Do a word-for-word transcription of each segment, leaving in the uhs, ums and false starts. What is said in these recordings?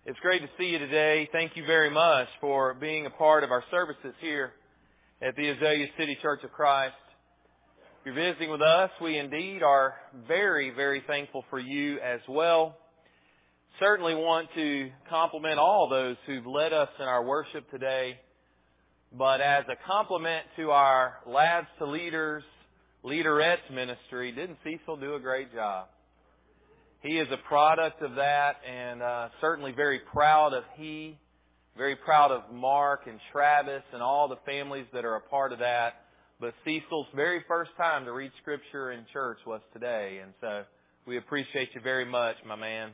It's great to see you today. Thank you very much for being a part of our services here at the Azalea City Church of Christ. If you're visiting with us, we indeed are very, very thankful for you as well. Certainly want to compliment all those who've led us in our worship today. But as a compliment to our Lads to Leaders, Leaderettes ministry, didn't Cecil do a great job? He is a product of that, and uh, certainly very proud of he, very proud of Mark and Travis and all the families that are a part of that. But Cecil's very first time to read Scripture in church was today, and so we appreciate you very much, my man.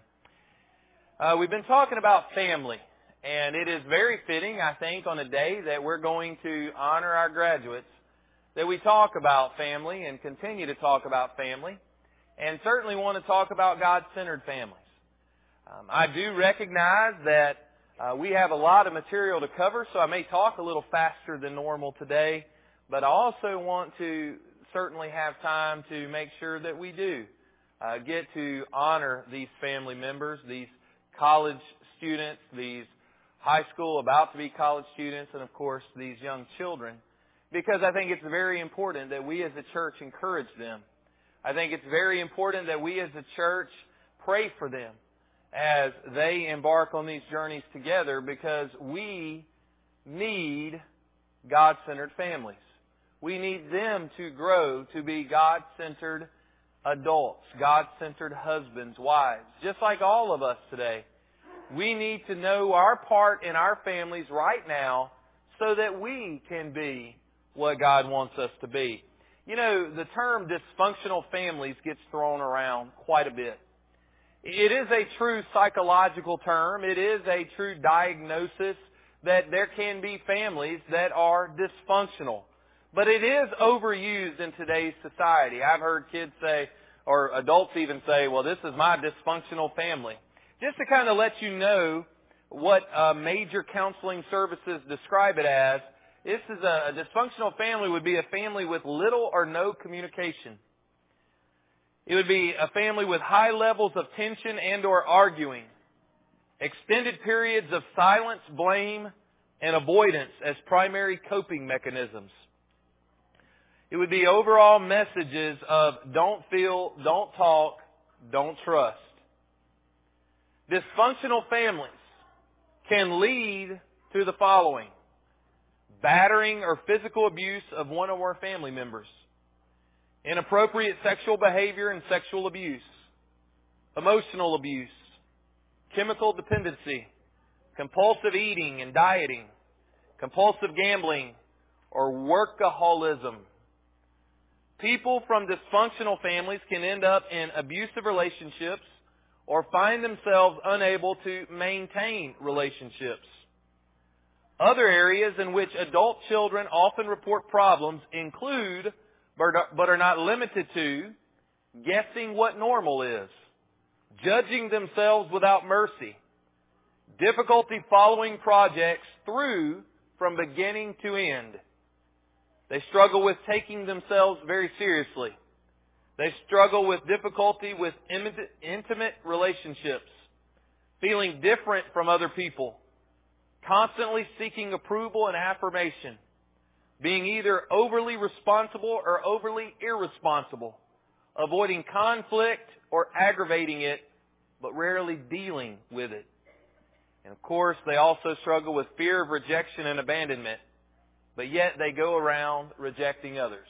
Uh, we've been talking about family, and it is very fitting, I think, on a day that we're going to honor our graduates, that we talk about family and continue to talk about family. And certainly want to talk about God-centered families. Um, I do recognize that uh, we have a lot of material to cover, so I may talk a little faster than normal today. But I also want to certainly have time to make sure that we do uh, get to honor these family members, these college students, these high school, about to be college students, and of course these young children. Because I think it's very important that we as a church encourage them. I think it's very important that we as a church pray for them as they embark on these journeys together, because we need God-centered families. We need them to grow to be God-centered adults, God-centered husbands, wives, just like all of us today. We need to know our part in our families right now so that we can be what God wants us to be. You know, the term dysfunctional families gets thrown around quite a bit. It is a true psychological term. It is a true diagnosis that there can be families that are dysfunctional. But it is overused in today's society. I've heard kids say, or adults even say, well, this is my dysfunctional family. Just to kind of let you know what uh, major counseling services describe it as, This is a, a dysfunctional family would be a family with little or no communication. It would be a family with high levels of tension and or arguing, extended periods of silence, blame, and avoidance as primary coping mechanisms. It would be overall messages of don't feel, don't talk, don't trust. Dysfunctional families can lead to the following: battering or physical abuse of one or more family members, inappropriate sexual behavior and sexual abuse, emotional abuse, chemical dependency, compulsive eating and dieting, compulsive gambling, or workaholism. People from dysfunctional families can end up in abusive relationships or find themselves unable to maintain relationships. Other areas in which adult children often report problems include, but are not limited to, guessing what normal is, judging themselves without mercy, difficulty following projects through from beginning to end. They struggle with taking themselves very seriously. They struggle with difficulty with intimate relationships, feeling different from other people, constantly seeking approval and affirmation, being either overly responsible or overly irresponsible, avoiding conflict or aggravating it, but rarely dealing with it. And of course, they also struggle with fear of rejection and abandonment, but yet they go around rejecting others.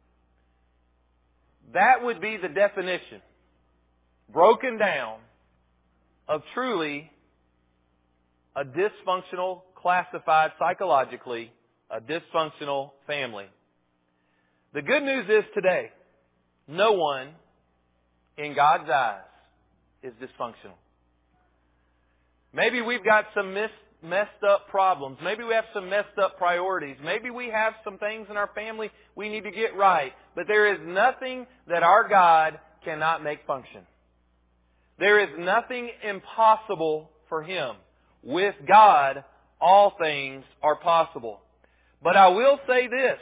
That would be the definition, broken down, of truly a dysfunctional, classified psychologically, a dysfunctional family. The good news is today, no one in God's eyes is dysfunctional. Maybe we've got some mis- messed up problems. Maybe we have some messed up priorities. Maybe we have some things in our family we need to get right. But there is nothing that our God cannot make function. There is nothing impossible for Him. With God, all things are possible. But I will say this.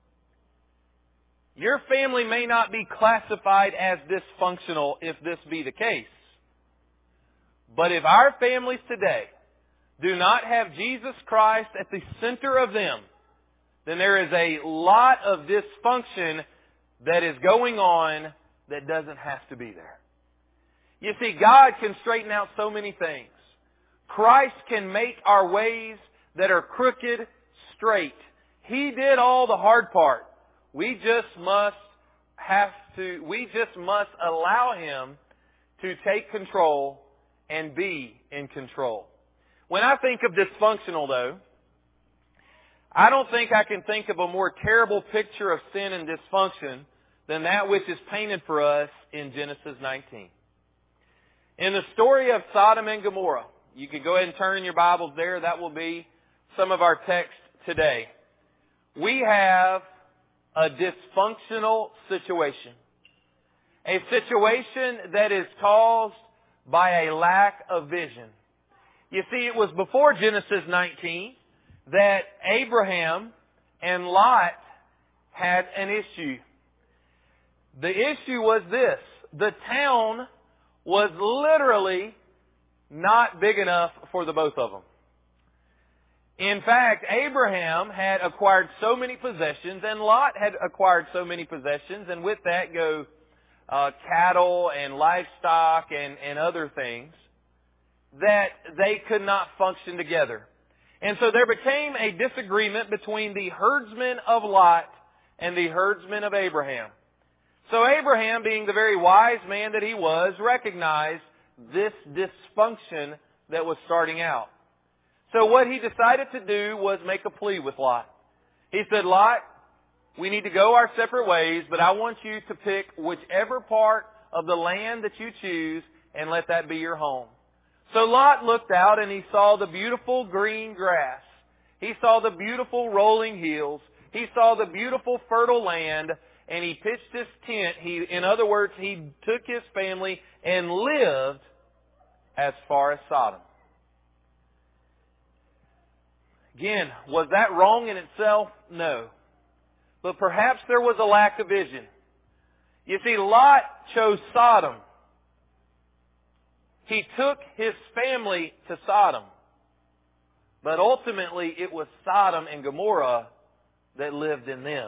Your family may not be classified as dysfunctional if this be the case. But if our families today do not have Jesus Christ at the center of them, then there is a lot of dysfunction that is going on that doesn't have to be there. You see, God can straighten out so many things. Christ can make our ways that are crooked straight. He did all the hard part. We just must have to, we just must allow Him to take control and be in control. When I think of dysfunctional, though, I don't think I can think of a more terrible picture of sin and dysfunction than that which is painted for us in Genesis nineteen. In the story of Sodom and Gomorrah, you can go ahead and turn in your Bibles there. That will be some of our text today. We have a dysfunctional situation. A situation that is caused by a lack of vision. You see, it was before Genesis nineteen that Abraham and Lot had an issue. The issue was this. The town was literally not big enough for the both of them. In fact, Abraham had acquired so many possessions, and Lot had acquired so many possessions, and with that go uh, cattle and livestock and, and other things, that they could not function together. And so there became a disagreement between the herdsmen of Lot and the herdsmen of Abraham. So Abraham, being the very wise man that he was, recognized this dysfunction that was starting out. So what he decided to do was make a plea with Lot. He said, Lot, we need to go our separate ways, but I want you to pick whichever part of the land that you choose and let that be your home. So Lot looked out and he saw the beautiful green grass. He saw the beautiful rolling hills. He saw the beautiful fertile land, and he pitched his tent. He, in other words, he took his family and lived as far as Sodom. Again, was that wrong in itself? No. But perhaps there was a lack of vision. You see, Lot chose Sodom. He took his family to Sodom. But ultimately, it was Sodom and Gomorrah that lived in them.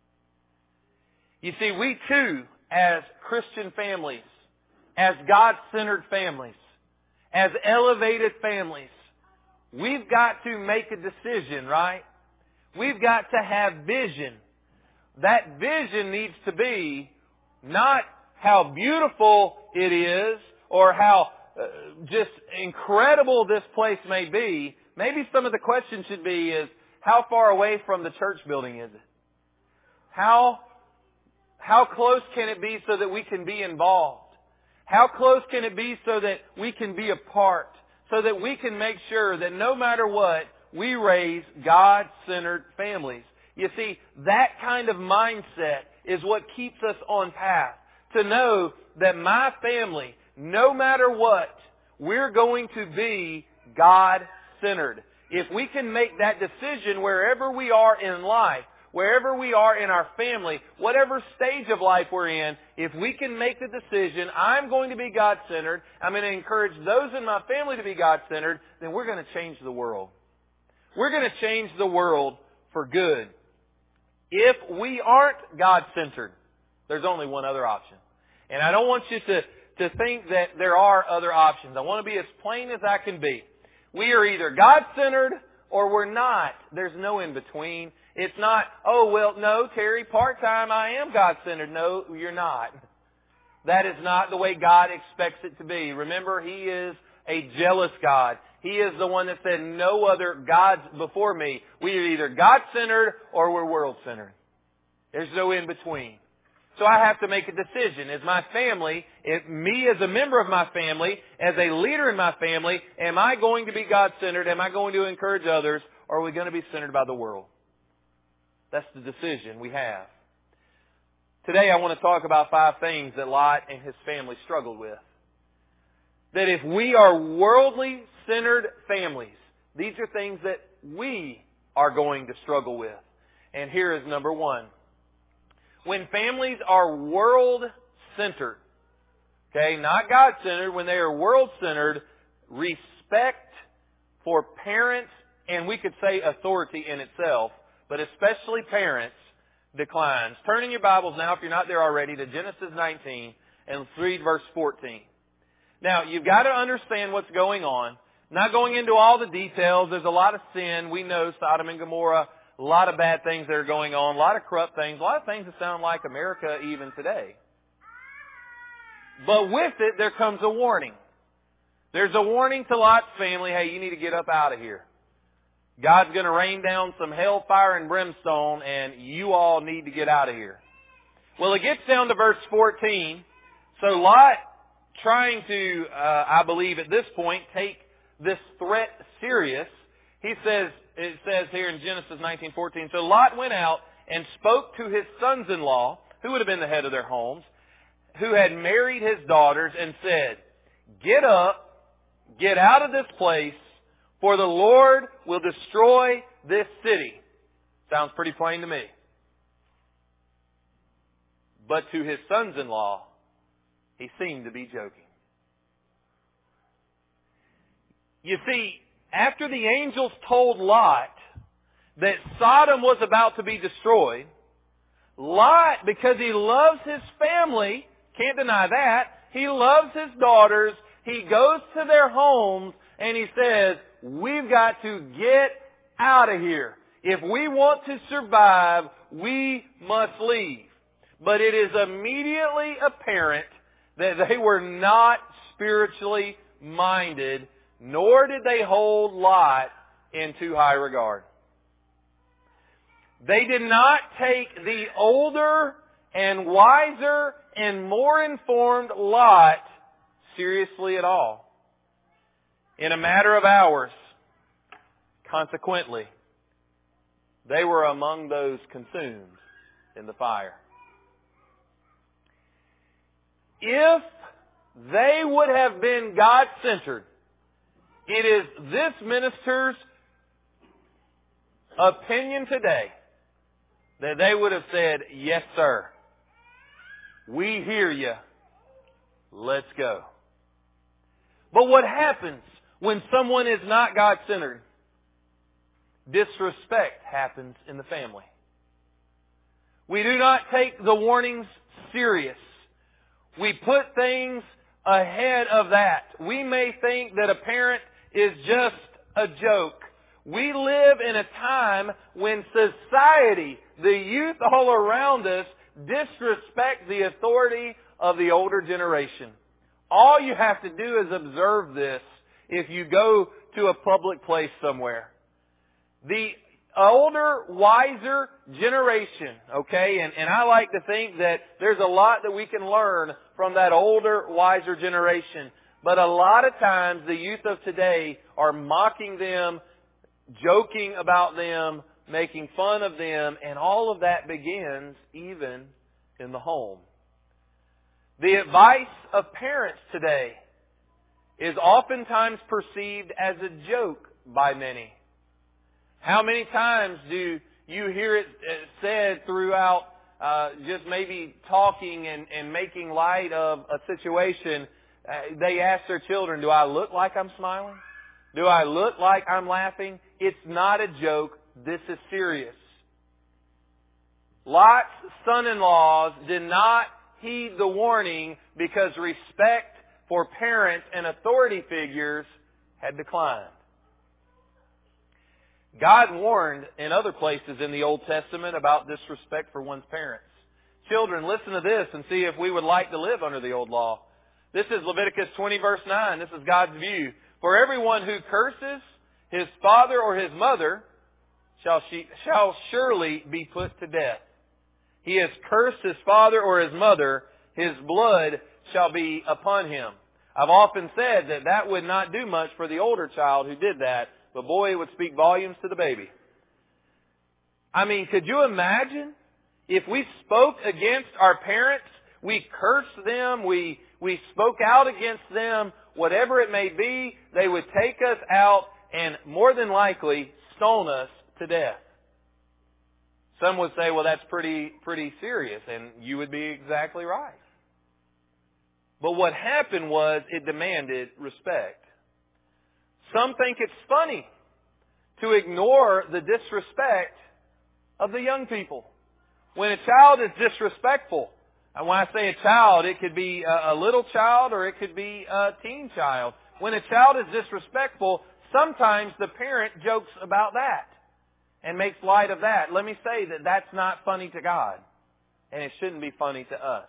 You see, we too, as Christian families, as God-centered families, as elevated families, we've got to make a decision, right? We've got to have vision. That vision needs to be not how beautiful it is or how uh, just incredible this place may be. Maybe some of the questions should be is, how far away from the church building is it? How, how close can it be so that we can be involved? How close can it be so that we can be a part? So that we can make sure that no matter what, we raise God-centered families. You see, that kind of mindset is what keeps us on path. To know that my family, no matter what, we're going to be God-centered. If we can make that decision wherever we are in life, wherever we are in our family, whatever stage of life we're in, if we can make the decision, I'm going to be God-centered, I'm going to encourage those in my family to be God-centered, then we're going to change the world. We're going to change the world for good. If we aren't God-centered, there's only one other option. And I don't want you to, to think that there are other options. I want to be as plain as I can be. We are either God-centered or we're not. There's no in between. It's not, oh, well, no, Terry, part-time, I am God-centered. No, you're not. That is not the way God expects it to be. Remember, He is a jealous God. He is the one that said, no other gods before me. We are either God-centered or we're world-centered. There's no in between. So I have to make a decision. As my family, if me as a member of my family, as a leader in my family, am I going to be God-centered? Am I going to encourage others? Or are we going to be centered by the world? That's the decision we have. Today I want to talk about five things that Lot and his family struggled with. That if we are worldly centered families, these are things that we are going to struggle with. And here is number one. When families are world-centered, okay, not God-centered, when they are world-centered, respect for parents, and we could say authority in itself, but especially parents, declines. Turn in your Bibles now, if you're not there already, to Genesis nineteen and read verse fourteen. Now, you've got to understand what's going on. Not going into all the details. There's a lot of sin. We know Sodom and Gomorrah, a lot of bad things that are going on, a lot of corrupt things, a lot of things that sound like America even today. But with it, there comes a warning. There's a warning to Lot's family, hey, you need to get up out of here. God's going to rain down some hellfire and brimstone, and you all need to get out of here. Well, it gets down to verse fourteen. So Lot, trying to, uh, I believe at this point, take this threat serious, he says, it says here in Genesis nineteen fourteen, so Lot went out and spoke to his sons-in-law, who would have been the head of their homes, who had married his daughters, and said, get up, get out of this place, for the Lord will destroy this city. Sounds pretty plain to me. But to his sons-in-law, he seemed to be joking. You see, after the angels told Lot that Sodom was about to be destroyed, Lot, because he loves his family, can't deny that, he loves his daughters, he goes to their homes and he says, we've got to get out of here. If we want to survive, we must leave. But it is immediately apparent that they were not spiritually minded, nor did they hold Lot in too high regard. They did not take the older and wiser and more informed Lot seriously at all. In a matter of hours, consequently, they were among those consumed in the fire. If they would have been God-centered, it is this minister's opinion today that they would have said, yes, sir. We hear you. Let's go. But what happens when someone is not God-centered? Disrespect happens in the family. We do not take the warnings serious. We put things ahead of that. We may think that a parent is just a joke. We live in a time when society, the youth all around us, disrespect the authority of the older generation. All you have to do is observe this if you go to a public place somewhere. The older, wiser generation, okay, and, and I like to think that there's a lot that we can learn from that older, wiser generation. But a lot of times the youth of today are mocking them, joking about them, making fun of them, and all of that begins even in the home. The advice of parents today is oftentimes perceived as a joke by many. How many times do you hear it said throughout uh, just maybe talking and, and making light of a situation? Uh, they ask their children, do I look like I'm smiling? Do I look like I'm laughing? It's not a joke. This is serious. Lot's son-in-laws did not heed the warning because respect for parents and authority figures had declined. God warned in other places in the Old Testament about disrespect for one's parents. Children, listen to this and see if we would like to live under the old law. This is Leviticus twenty verse nine. This is God's view. For everyone who curses his father or his mother shall, she, shall surely be put to death. He has cursed his father or his mother, his blood shall be upon him. I've often said that that would not do much for the older child who did that, but boy, it would speak volumes to the baby. I mean, could you imagine if we spoke against our parents, we cursed them, we, we spoke out against them, whatever it may be, they would take us out and more than likely stone us to death. Some would say, well, that's pretty, pretty serious, and you would be exactly right. But what happened was it demanded respect. some think it's funny to ignore the disrespect of the young people. When a child is disrespectful, and when I say a child, it could be a little child or it could be a teen child. When a child is disrespectful, sometimes the parent jokes about that and makes light of that. Let me say that that's not funny to God, and it shouldn't be funny to us.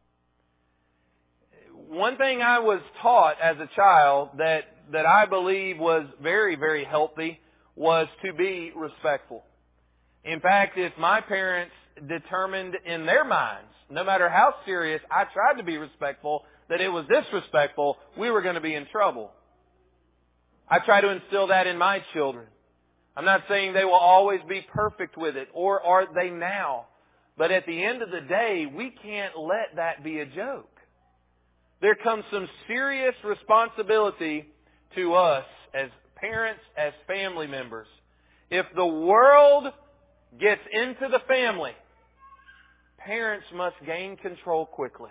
One thing I was taught as a child that, that I believe was very, very healthy was to be respectful. In fact, if my parents determined in their minds, no matter how serious I tried to be respectful, that it was disrespectful, we were going to be in trouble. I try to instill that in my children. I'm not saying they will always be perfect with it, or are they now. But at the end of the day, we can't let that be a joke. There comes some serious responsibility to us as parents, as family members. If the world gets into the family, parents must gain control quickly.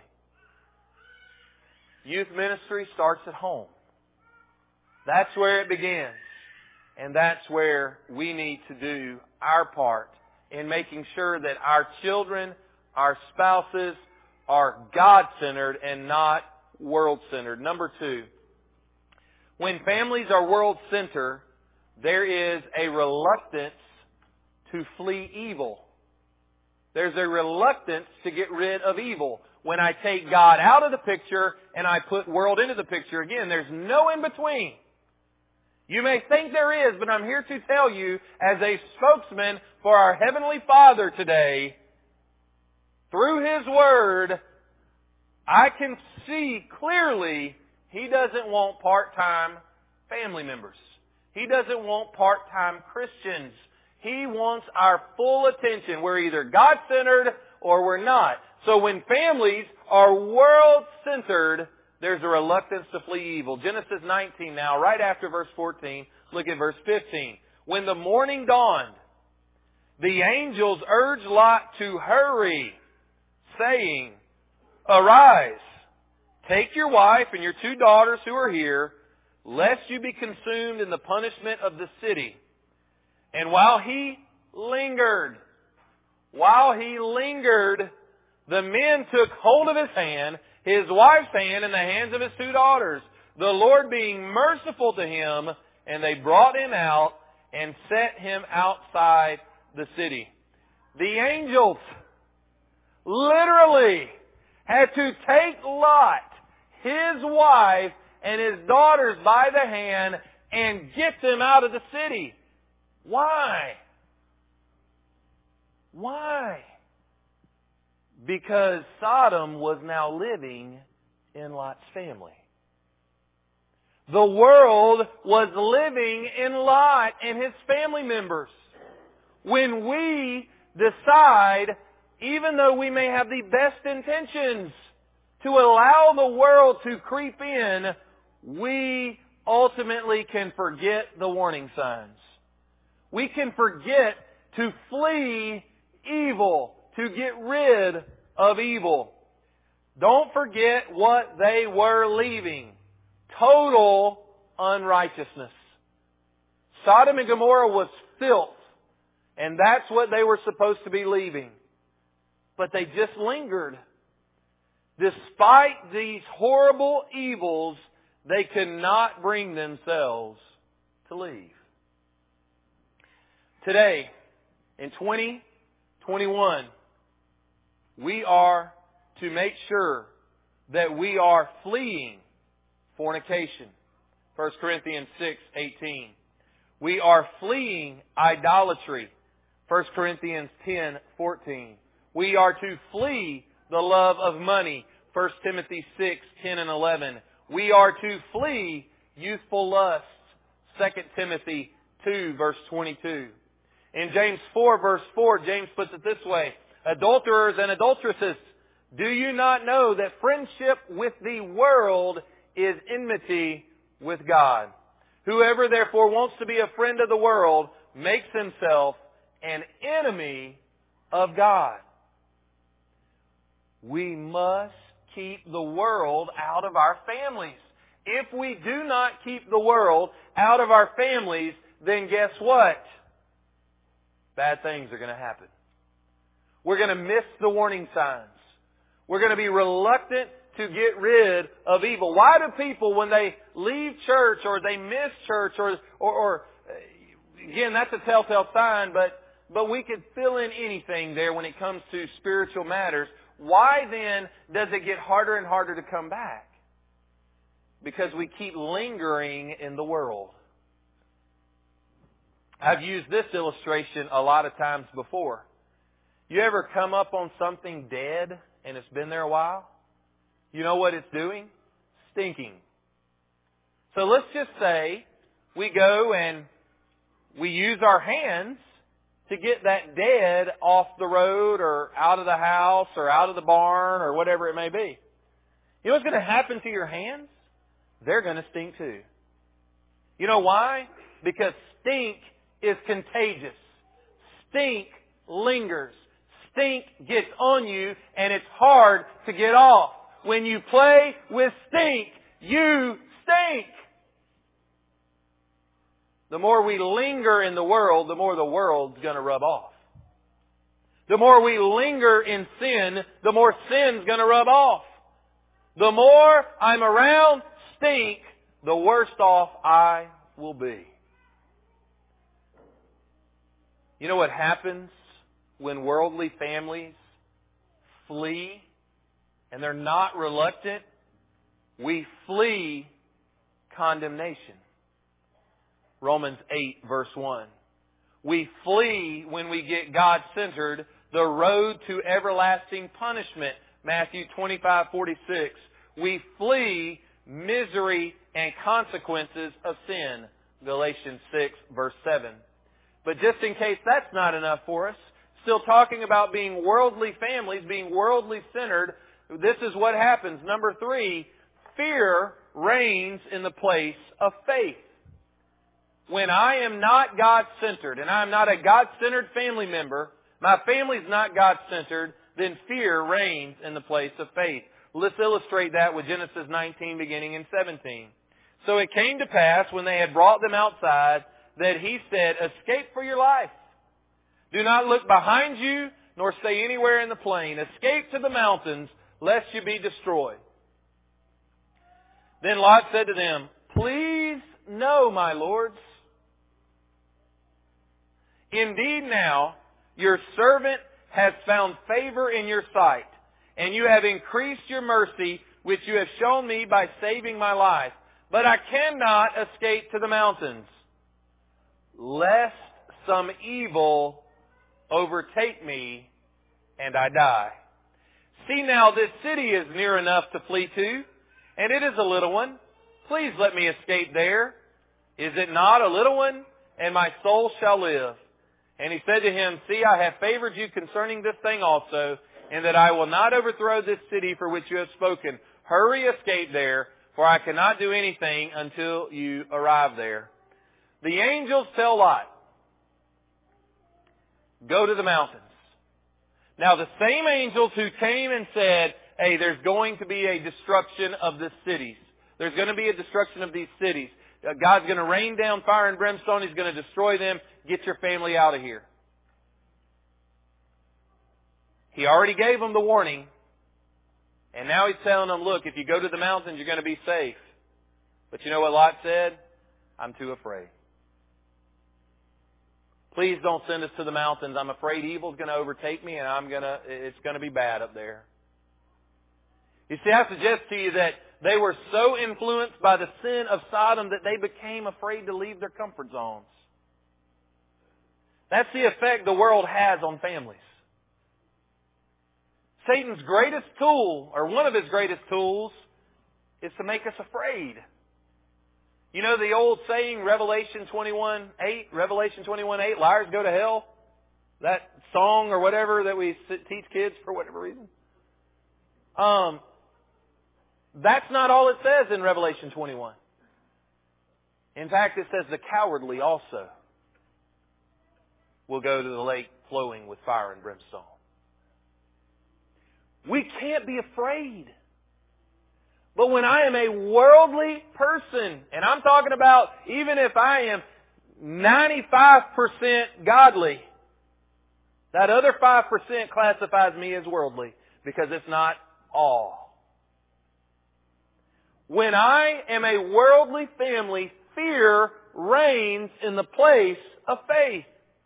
Youth ministry starts at home. That's where it begins. And that's where we need to do our part in making sure that our children, our spouses, are God-centered and not world-centered. Number two, when families are world-centered, there is a reluctance to flee evil. There's a reluctance to get rid of evil. When I take God out of the picture and I put world into the picture, again, there's no in-between. You may think there is, but I'm here to tell you, as a spokesman for our Heavenly Father today, through His Word, I can see clearly He doesn't want part-time family members. He doesn't want part-time Christians. He wants our full attention. We're either God-centered or we're not. So when families are world-centered, there's a reluctance to flee evil. Genesis nineteen now, right after verse fourteen, look at verse fifteen. When the morning dawned, the angels urged Lot to hurry, saying, "Arise, take your wife and your two daughters who are here, lest you be consumed in the punishment of the city." And while he lingered, while he lingered, the men took hold of his hand, his wife's hand, and the hands of his two daughters, the Lord being merciful to him, and they brought him out and set him outside the city. The angels literally had to take Lot, his wife, and his daughters by the hand and get them out of the city. Why? Why? Because Sodom was now living in Lot's family. The world was living in Lot and his family members. When we decide, even though we may have the best intentions, to allow the world to creep in, we ultimately can forget the warning signs. We can forget to flee evil, to get rid of evil. Don't forget what they were leaving. Total unrighteousness. Sodom and Gomorrah was filth, and that's what they were supposed to be leaving. But they just lingered. Despite these horrible evils, they could not bring themselves to leave. Today, in twenty twenty-one, we are to make sure that we are fleeing fornication. First Corinthians six eighteen. We are fleeing idolatry. First Corinthians ten fourteen. We are to flee the love of money. First Timothy six ten and eleven. We are to flee youthful lusts. Second Timothy two verse twenty-two. In James four verse four, James puts it this way: adulterers and adulteresses, do you not know that friendship with the world is enmity with God? Whoever therefore wants to be a friend of the world makes himself an enemy of God. We must keep the world out of our families. If we do not keep the world out of our families, then guess what? Bad things are going to happen. We're going to miss the warning signs. We're going to be reluctant to get rid of evil. Why do people, when they leave church or they miss church or, or, or again, that's a telltale sign, but, but we could fill in anything there when it comes to spiritual matters. Why then does it get harder and harder to come back? Because we keep lingering in the world. I've used this illustration a lot of times before. You ever come up on something dead and it's been there a while? You know what it's doing? Stinking. So let's just say we go and we use our hands to get that dead off the road or out of the house or out of the barn or whatever it may be. You know what's going to happen to your hands? They're going to stink too. You know why? Because stink is contagious. Stink lingers. Stink gets on you and it's hard to get off. When you play with stink, you stink. The more we linger in the world, the more the world's going to rub off. The more we linger in sin, the more sin's going to rub off. The more I'm around stink, the worse off I will be. You know what happens when worldly families flee and they're not reluctant? We flee condemnation. Romans eight verse one. We flee when we get God-centered, the road to everlasting punishment. Matthew twenty-five forty-six. We flee misery and consequences of sin. Galatians six verse seven. But just in case that's not enough for us, still talking about being worldly families, being worldly centered, this is what happens. Number three, fear reigns in the place of faith. When I am not God-centered and I'm not a God-centered family member, my family's not God-centered, then fear reigns in the place of faith. Let's illustrate that with Genesis nineteen beginning in seventeen. So it came to pass when they had brought them outside that he said, escape for your life. Do not look behind you nor stay anywhere in the plain. Escape to the mountains lest you be destroyed. Then Lot said to them, please know, my lords, indeed now your servant has found favor in your sight, and you have increased your mercy, which you have shown me by saving my life. But I cannot escape to the mountains, lest some evil overtake me and I die. See now, this city is near enough to flee to, and it is a little one. Please let me escape there. Is it not a little one? And my soul shall live. And he said to him, see, I have favored you concerning this thing also, and that I will not overthrow this city for which you have spoken. Hurry, escape there, for I cannot do anything until you arrive there. The angels tell Lot, go to the mountains. Now the same angels who came and said, hey, there's going to be a destruction of the cities. There's going to be a destruction of these cities. God's going to rain down fire and brimstone. He's going to destroy them. Get your family out of here. He already gave them the warning. And now he's telling them, look, if you go to the mountains, you're going to be safe. But you know what Lot said? I'm too afraid. Please don't send us to the mountains. I'm afraid evil's going to overtake me and I'm going to, it's going to be bad up there. You see, I suggest to you that they were so influenced by the sin of Sodom that they became afraid to leave their comfort zones. That's the effect the world has on families. Satan's greatest tool, or one of his greatest tools, is to make us afraid. You know the old saying, Revelation twenty-one eight, Revelation twenty-one eight, liars go to hell? That song or whatever that we teach kids for whatever reason. Um, that's not all it says in Revelation twenty-one. In fact, it says the cowardly also will go to the lake flowing with fire and brimstone. We can't be afraid. But when I am a worldly person, and I'm talking about even if I am ninety-five percent godly, that other five percent classifies me as worldly because it's not all. When I am a worldly family, fear reigns in the place of faith.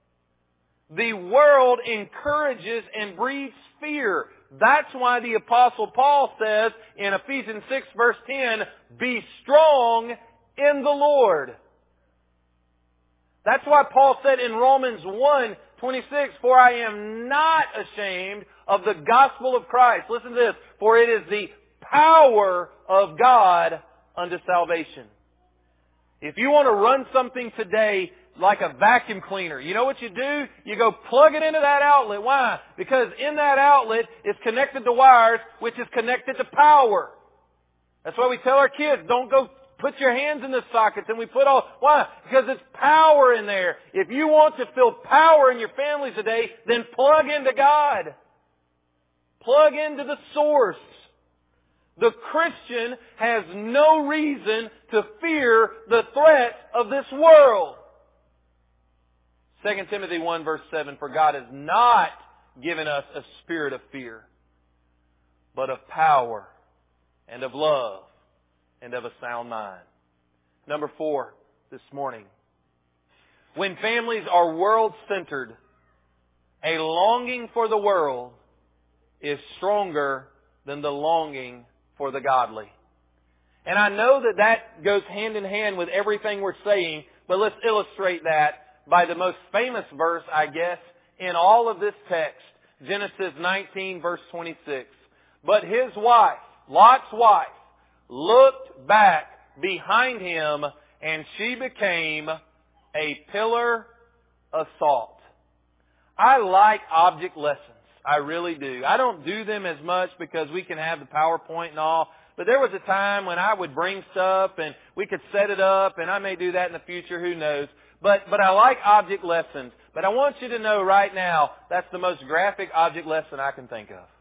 The world encourages and breeds fear. That's why the Apostle Paul says in Ephesians six verse ten, be strong in the Lord. That's why Paul said in Romans one twenty-six, for I am not ashamed of the gospel of Christ. Listen to this. For it is the power of God unto salvation. If you want to run something today like a vacuum cleaner, you know what you do? You go plug it into that outlet. Why? Because in that outlet is connected to wires, which is connected to power. That's why we tell our kids, don't go put your hands in the sockets, and we put all, why? Because it's power in there. If you want to feel power in your family today, then plug into God. Plug into the source. The Christian has no reason to fear the threat of this world. Second Timothy one verse seven, for God has not given us a spirit of fear, but of power and of love and of a sound mind. Number four this morning. When families are world-centered, a longing for the world is stronger than the longing for the godly. And I know that that goes hand in hand with everything we're saying, but let's illustrate that by the most famous verse, I guess, in all of this text. Genesis nineteen verse twenty-six. But his wife, Lot's wife, looked back behind him, and she became a pillar of salt. I like object lessons. I really do. I don't do them as much because we can have the PowerPoint and all. But there was a time when I would bring stuff and we could set it up, and I may do that in the future, who knows. But, but I like object lessons. But I want you to know right now, that's the most graphic object lesson I can think of.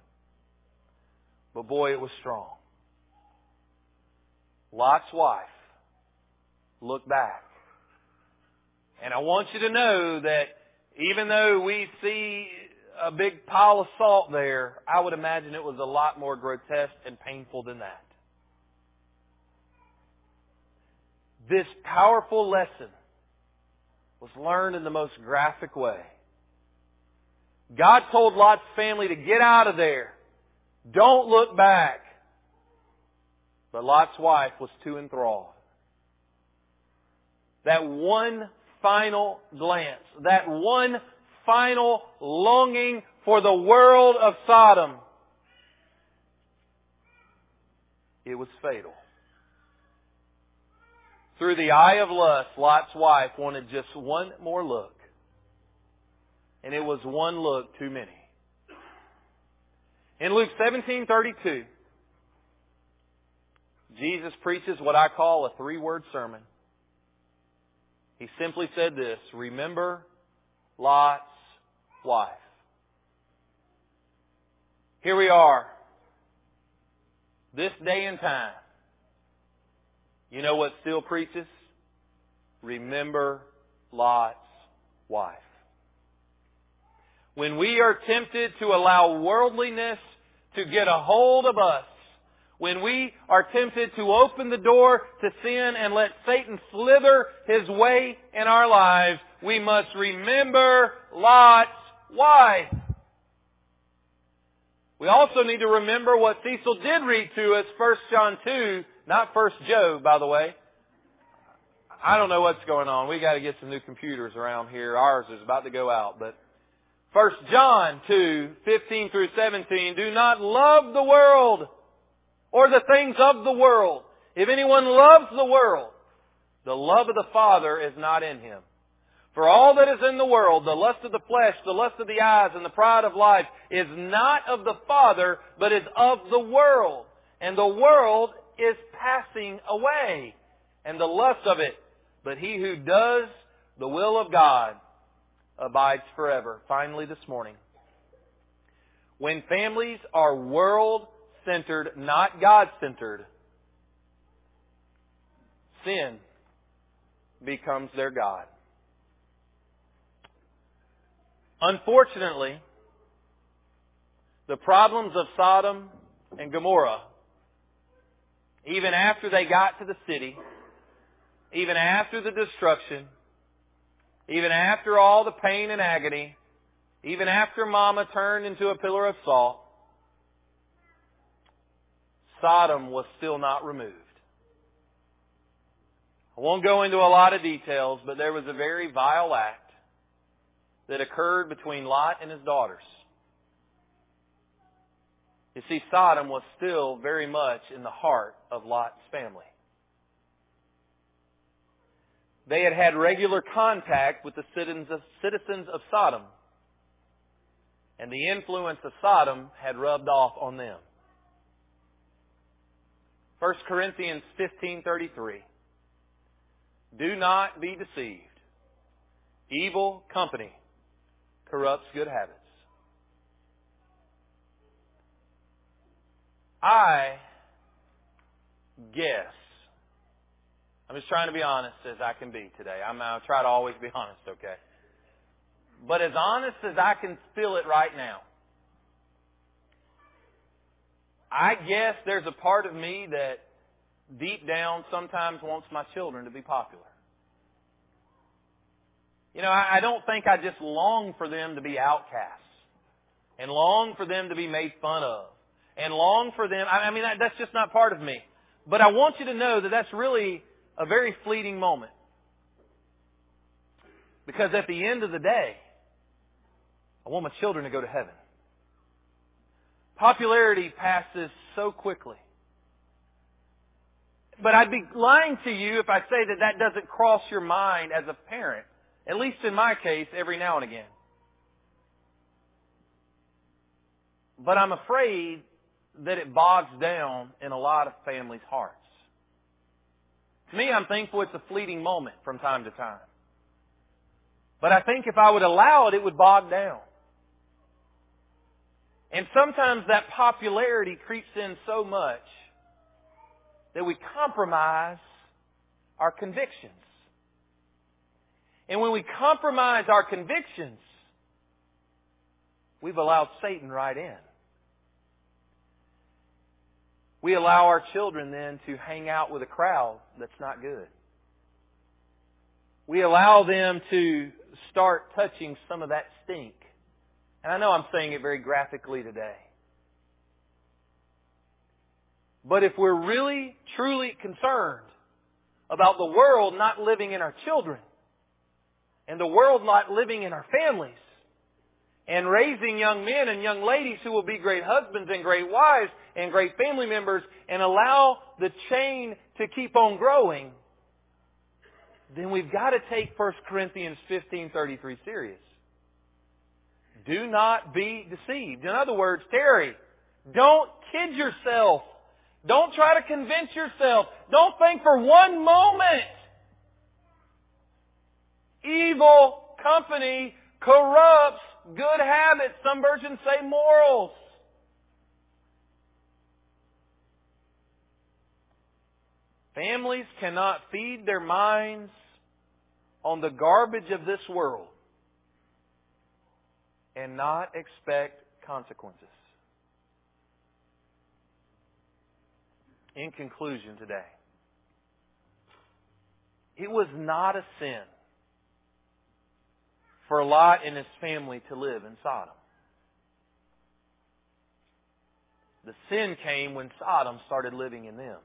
But boy, it was strong. Lot's wife looked back. And I want you to know that even though we see a big pile of salt there, I would imagine it was a lot more grotesque and painful than that. This powerful lesson was learned in the most graphic way. God told Lot's family to get out of there. Don't look back. But Lot's wife was too enthralled. That one final glance, that one final longing for the world of Sodom, it was fatal. Through the eye of lust, Lot's wife wanted just one more look. And it was one look too many. In Luke seventeen thirty-two, Jesus preaches what I call a three-word sermon. He simply said this, remember Lot's wife. Here we are, this day and time. You know what still preaches? Remember Lot's wife. When we are tempted to allow worldliness to get a hold of us, when we are tempted to open the door to sin and let Satan slither his way in our lives, we must remember Lot's wife. We also need to remember what Cecil did read to us, First John two, not First Joe, by the way. I don't know what's going on. We got to get some new computers around here. Ours is about to go out. But First John two, fifteen through seventeen, do not love the world or the things of the world. If anyone loves the world, the love of the Father is not in him. For all that is in the world, the lust of the flesh, the lust of the eyes, and the pride of life, is not of the Father, but is of the world. And the world is passing away, and the lust of it. But he who does the will of God abides forever. Finally this morning, when families are world-centered, not God-centered, sin becomes their God. Unfortunately, the problems of Sodom and Gomorrah, even after they got to the city, even after the destruction, even after all the pain and agony, even after Mama turned into a pillar of salt, Sodom was still not removed. I won't go into a lot of details, but there was a very vile act that occurred between Lot and his daughters. You see, Sodom was still very much in the heart of Lot's family. They had had regular contact with the citizens of, citizens of Sodom, and the influence of Sodom had rubbed off on them. First Corinthians fifteen thirty-three. Do not be deceived. Evil company corrupts good habits. I guess, I'm just trying to be honest as I can be today. I'm, I'll try to always be honest, okay? But as honest as I can feel it right now, I guess there's a part of me that deep down sometimes wants my children to be popular. You know, I, I don't think I just long for them to be outcasts and long for them to be made fun of and long for them. I, I mean, that, that's just not part of me. But I want you to know that that's really a very fleeting moment. Because at the end of the day, I want my children to go to heaven. Popularity passes so quickly. But I'd be lying to you if I say that that doesn't cross your mind as a parent. At least in my case, every now and again. But I'm afraid that it bogs down in a lot of families' hearts. To me, I'm thankful it's a fleeting moment from time to time. But I think if I would allow it, it would bog down. And sometimes that popularity creeps in so much that we compromise our convictions. And when we compromise our convictions, we've allowed Satan right in. We allow our children then to hang out with a crowd that's not good. We allow them to start touching some of that stink. And I know I'm saying it very graphically today. But if we're really, truly concerned about the world not living in our children, and the world not living in our families, and raising young men and young ladies who will be great husbands and great wives and great family members, and allow the chain to keep on growing, then we've got to take First Corinthians fifteen thirty-three serious. Do not be deceived. In other words, Terry, don't kid yourself. Don't try to convince yourself. Don't think for one moment. Evil company corrupts good habits. Some versions say morals. Families cannot feed their minds on the garbage of this world and not expect consequences. In conclusion today, it was not a sin for Lot and his family to live in Sodom. The sin came when Sodom started living in them.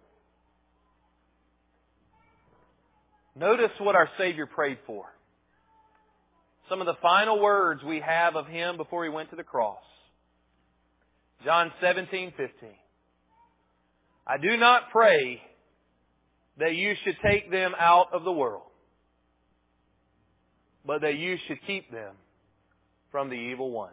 Notice what our Savior prayed for. Some of the final words we have of Him before He went to the cross. John seventeen fifteen. I do not pray that you should take them out of the world, but that you should keep them from the evil one.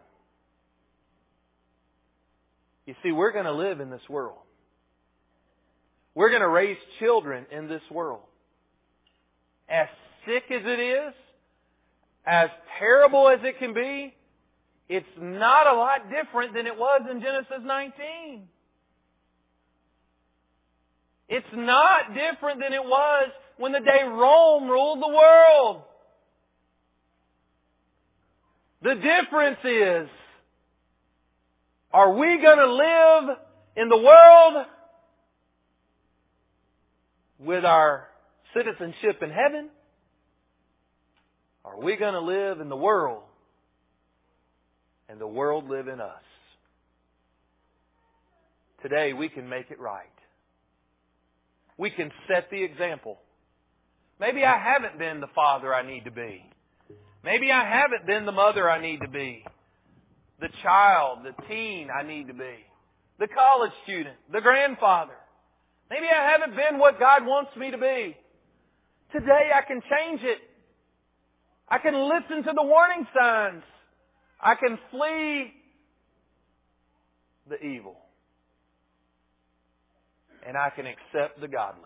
You see, we're going to live in this world. We're going to raise children in this world. As sick as it is, as terrible as it can be, it's not a lot different than it was in Genesis nineteen. It's not different than it was when the day Rome ruled the world. The difference is, are we going to live in the world with our citizenship in heaven? Or are we going to live in the world and the world live in us? Today we can make it right. We can set the example. Maybe I haven't been the father I need to be. Maybe I haven't been the mother I need to be. The child, the teen I need to be. The college student, the grandfather. Maybe I haven't been what God wants me to be. Today I can change it. I can listen to the warning signs. I can flee the evil. And I can accept the godly.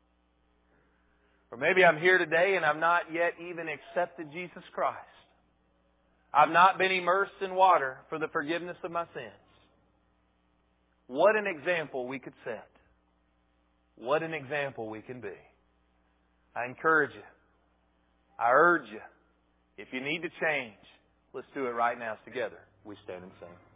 Or maybe I'm here today and I've not yet even accepted Jesus Christ. I've not been immersed in water for the forgiveness of my sins. What an example we could set. What an example we can be. I encourage you. I urge you. If you need to change, let's do it right now together. We stand and sing.